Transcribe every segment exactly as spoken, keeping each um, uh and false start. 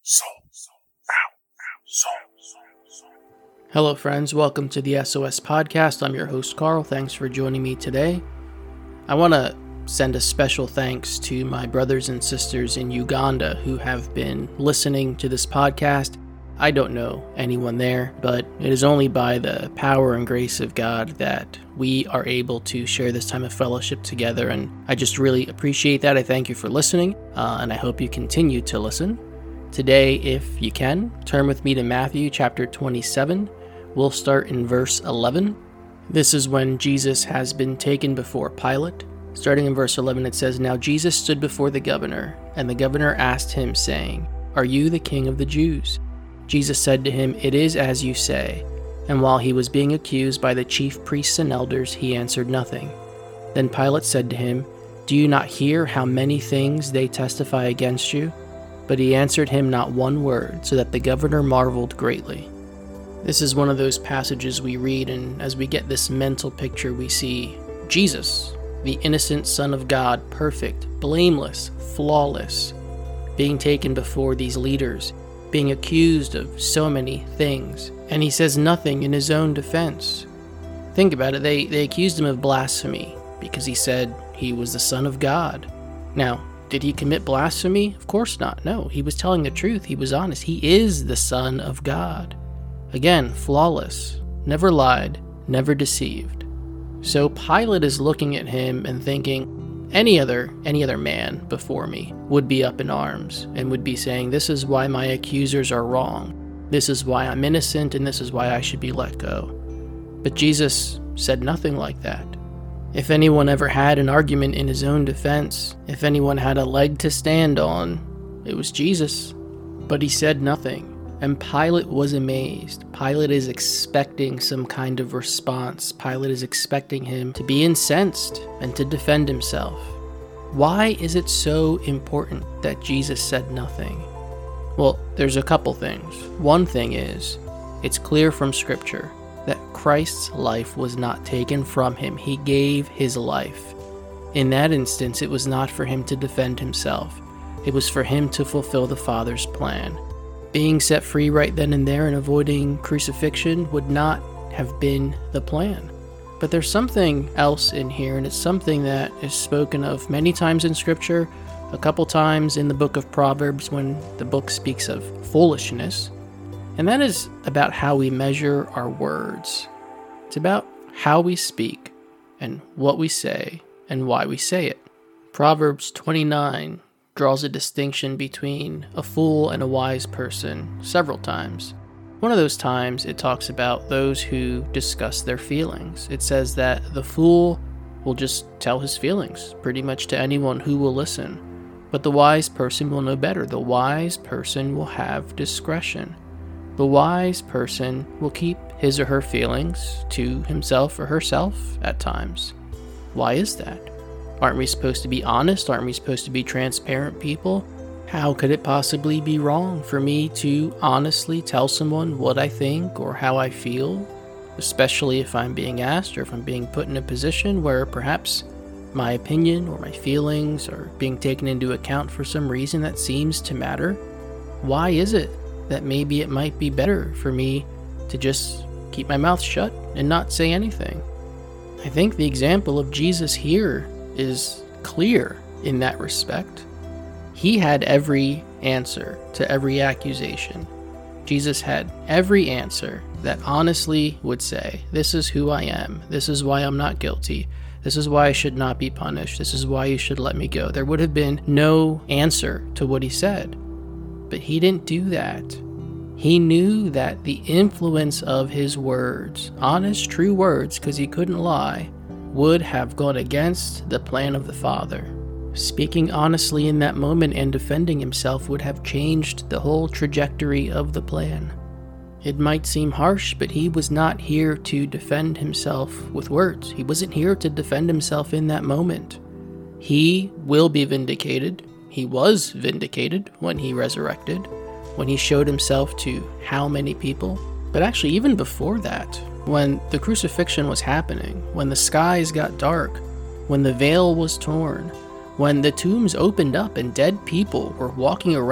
Soul Out. Soul. Hello friends, welcome to the S O S Podcast. I'm your host Carl. Thanks for joining me today. I want to send a special thanks to my brothers and sisters in Uganda who have been listening to this podcast. I don't know anyone there, but it is only by the power and grace of God that we are able to share this time of fellowship together, and I just really appreciate that. I thank you for listening, uh, and I hope you continue to listen. Today, if you can, turn with me to Matthew chapter twenty-seven. We'll start in verse eleven. This is when Jesus has been taken before Pilate. Starting in verse eleven, it says, "Now Jesus stood before the governor, and the governor asked him, saying, 'Are you the king of the Jews?' Jesus said to him, 'It is as you say.' And while he was being accused by the chief priests and elders, he answered nothing. Then Pilate said to him, 'Do you not hear how many things they testify against you?' But he answered him not one word, so that the governor marveled greatly." This is one of those passages we read, and as we get this mental picture, we see Jesus, the innocent Son of God, perfect, blameless, flawless, being taken before these leaders, being accused of so many things, and he says nothing in his own defense. Think about it, they, they accused him of blasphemy because he said he was the Son of God. Now, did he commit blasphemy? Of course not. No, he was telling the truth. He was honest. He is the Son of God. Again, flawless, never lied, never deceived. So Pilate is looking at him and thinking, any other any other man before me would be up in arms and would be saying, this is why my accusers are wrong. This is why I'm innocent, and this is why I should be let go. But Jesus said nothing like that. If anyone ever had an argument in his own defense, if anyone had a leg to stand on, it was Jesus. But he said nothing. And Pilate was amazed. Pilate is expecting some kind of response. Pilate is expecting him to be incensed and to defend himself. Why is it so important that Jesus said nothing? Well, there's a couple things. One thing is, it's clear from Scripture that Christ's life was not taken from him. He gave his life. In that instance, it was not for him to defend himself. It was for him to fulfill the Father's plan. Being set free right then and there and avoiding crucifixion would not have been the plan. But there's something else in here, and it's something that is spoken of many times in Scripture, a couple times in the book of Proverbs when the book speaks of foolishness, and that is about how we measure our words. It's about how we speak and what we say and why we say it. Proverbs twenty-nine draws a distinction between a fool and a wise person several times. One of those times it talks about those who discuss their feelings. It says that the fool will just tell his feelings pretty much to anyone who will listen. But the wise person will know better. The wise person will have discretion. The wise person will keep his or her feelings to himself or herself at times. Why is that? Aren't we supposed to be honest? Aren't we supposed to be transparent people? How could it possibly be wrong for me to honestly tell someone what I think or how I feel, especially if I'm being asked or if I'm being put in a position where perhaps my opinion or my feelings are being taken into account for some reason that seems to matter? Why is it that maybe it might be better for me to just keep my mouth shut and not say anything? I think the example of Jesus here is clear in that respect. He had every answer to every accusation. Jesus had every answer that honestly would say, this is who I am, this is why I'm not guilty, this is why I should not be punished, this is why you should let me go. There would have been no answer to what he said. But he didn't do that. He knew that the influence of his words, honest, true words, because he couldn't lie, would have gone against the plan of the Father. Speaking honestly in that moment and defending himself would have changed the whole trajectory of the plan. It might seem harsh, but he was not here to defend himself with words. He wasn't here to defend himself in that moment. He will be vindicated. He was vindicated when he resurrected, when he showed himself to how many people. But actually, even before that, when the crucifixion was happening, when the skies got dark, when the veil was torn, when the tombs opened up and dead people were walking around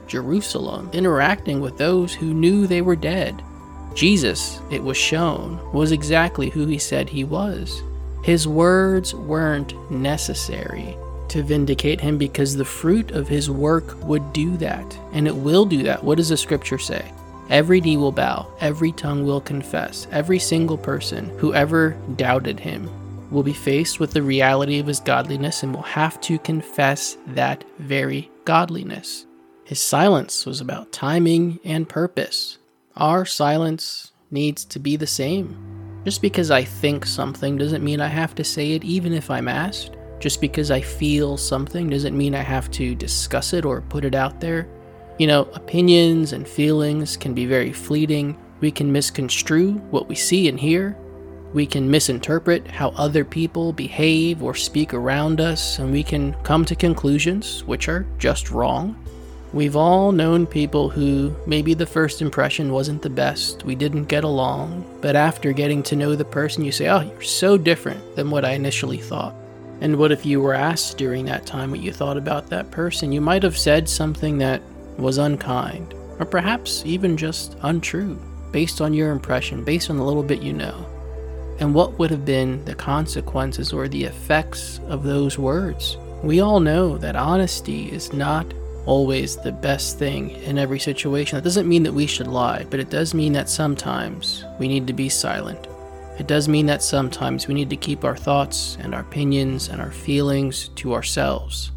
Jerusalem, interacting with those who knew they were dead. Jesus, it was shown, was exactly who he said he was. His words weren't necessary to vindicate him because the fruit of his work would do that, and it will do that. What does the scripture say? Every knee will bow, every tongue will confess, every single person who ever doubted him will be faced with the reality of his godliness and will have to confess that very godliness. His silence was about timing and purpose. Our silence needs to be the same. Just because I think something doesn't mean I have to say it even if I'm asked. Just because I feel something doesn't mean I have to discuss it or put it out there. You know, opinions and feelings can be very fleeting. We can misconstrue what we see and hear. We can misinterpret how other people behave or speak around us, and we can come to conclusions which are just wrong. We've all known people who maybe the first impression wasn't the best, we didn't get along, but after getting to know the person, you say, oh, you're so different than what I initially thought. And what if you were asked during that time what you thought about that person? You might have said something that was unkind, or perhaps even just untrue, based on your impression, based on the little bit you know. And what would have been the consequences or the effects of those words? We all know that honesty is not always the best thing in every situation. That doesn't mean that we should lie, but it does mean that sometimes we need to be silent. It does mean that sometimes we need to keep our thoughts and our opinions and our feelings to ourselves.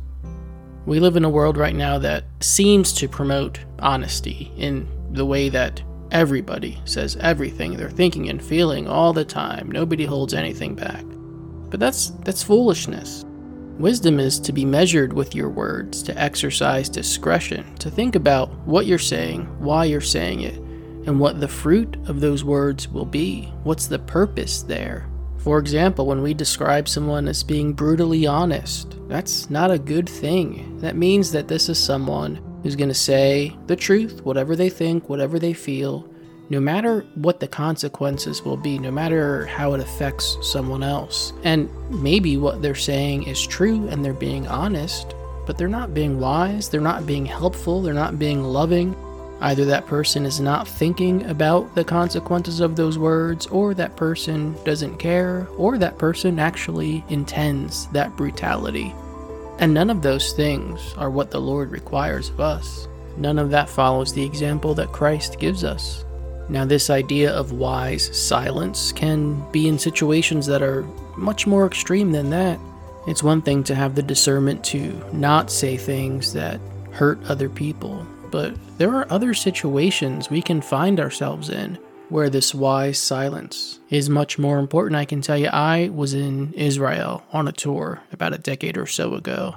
We live in a world right now that seems to promote honesty in the way that everybody says everything they're thinking and feeling all the time. Nobody holds anything back. But that's that's foolishness. Wisdom is to be measured with your words, to exercise discretion, to think about what you're saying, why you're saying it, and what the fruit of those words will be. What's the purpose there? For example, when we describe someone as being brutally honest, that's not a good thing. That means that this is someone who's going to say the truth, whatever they think, whatever they feel, no matter what the consequences will be, no matter how it affects someone else. And maybe what they're saying is true and they're being honest, but they're not being wise, they're not being helpful, they're not being loving. Either that person is not thinking about the consequences of those words, or that person doesn't care, or that person actually intends that brutality. And none of those things are what the Lord requires of us. None of that follows the example that Christ gives us. Now, this idea of wise silence can be in situations that are much more extreme than that. It's one thing to have the discernment to not say things that hurt other people, but there are other situations we can find ourselves in where this wise silence is much more important. I can tell you, I was in Israel on a tour about a decade or so ago,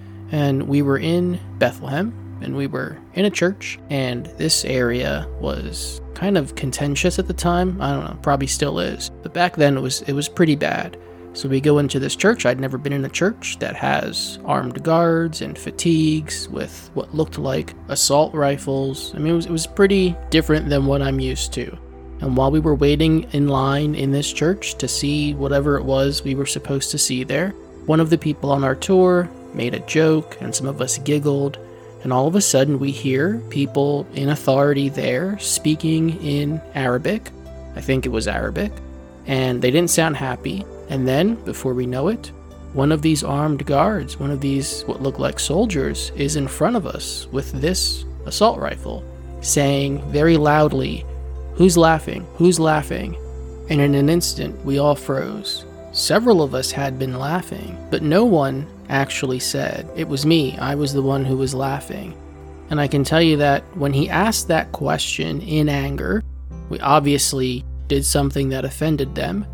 and we were in Bethlehem, and we were in a church, and this area was kind of contentious at the time. I don't know, probably still is, but back then it was it was pretty bad. So we go into this church. I'd never been in a church that has armed guards and fatigues with what looked like assault rifles. I mean, it was, it was pretty different than what I'm used to. And while we were waiting in line in this church to see whatever it was we were supposed to see there, one of the people on our tour made a joke, and some of us giggled. And all of a sudden we hear people in authority there speaking in Arabic. I think it was Arabic. And they didn't sound happy. And then, before we know it, one of these armed guards, one of these what look like soldiers, is in front of us with this assault rifle, saying very loudly, "Who's laughing? Who's laughing?" And in an instant, we all froze. Several of us had been laughing, but no one actually said, "It was me, I was the one who was laughing." And I can tell you that when he asked that question in anger, we obviously did something that offended them.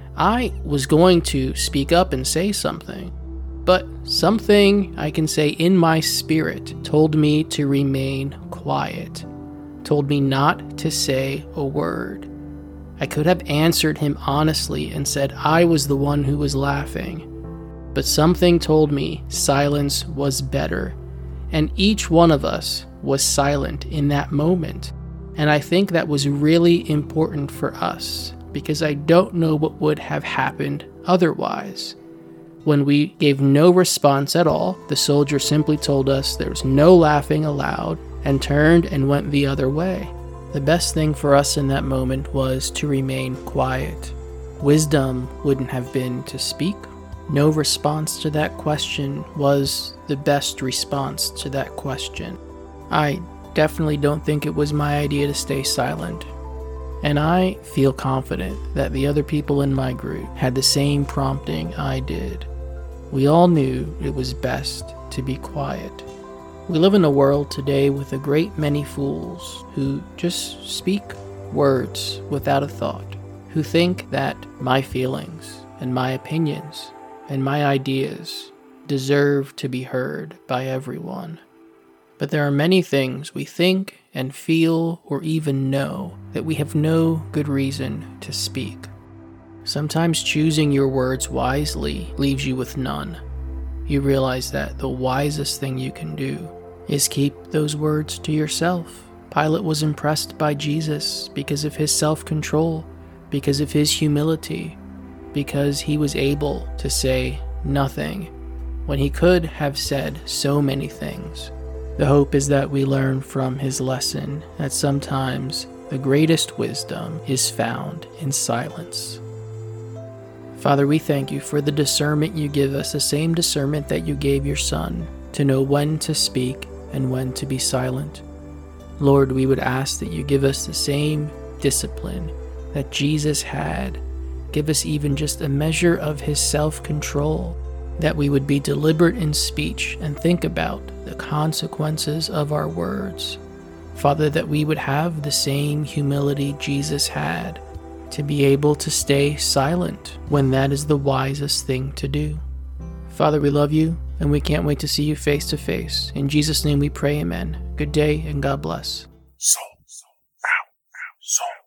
I was going to speak up and say something, but something I can say in my spirit told me to remain quiet, told me not to say a word. I could have answered him honestly and said I was the one who was laughing, but something told me silence was better, and each one of us was silent in that moment. And I think that was really important for us, because I don't know what would have happened otherwise. When we gave no response at all, the soldier simply told us there was no laughing allowed and turned and went the other way. The best thing for us in that moment was to remain quiet. Wisdom wouldn't have been to speak. No response to that question was the best response to that question. I definitely don't think it was my idea to stay silent. And I feel confident that the other people in my group had the same prompting I did. We all knew it was best to be quiet. We live in a world today with a great many fools who just speak words without a thought, who think that my feelings and my opinions and my ideas deserve to be heard by everyone. But there are many things we think and feel or even know that we have no good reason to speak. Sometimes choosing your words wisely leaves you with none. You realize that the wisest thing you can do is keep those words to yourself. Pilate was impressed by Jesus because of his self-control, because of his humility, because he was able to say nothing when he could have said so many things. The hope is that we learn from his lesson that sometimes the greatest wisdom is found in silence. Father, we thank you for the discernment you give us, the same discernment that you gave your Son, to know when to speak and when to be silent. Lord, we would ask that you give us the same discipline that Jesus had. Give us even just a measure of his self-control, that we would be deliberate in speech and think about the consequences of our words. Father, that we would have the same humility Jesus had, to be able to stay silent when that is the wisest thing to do. Father, we love you, and we can't wait to see you face to face. In Jesus' name we pray, amen. Good day, and God bless. Soul, soul, ow, ow, soul.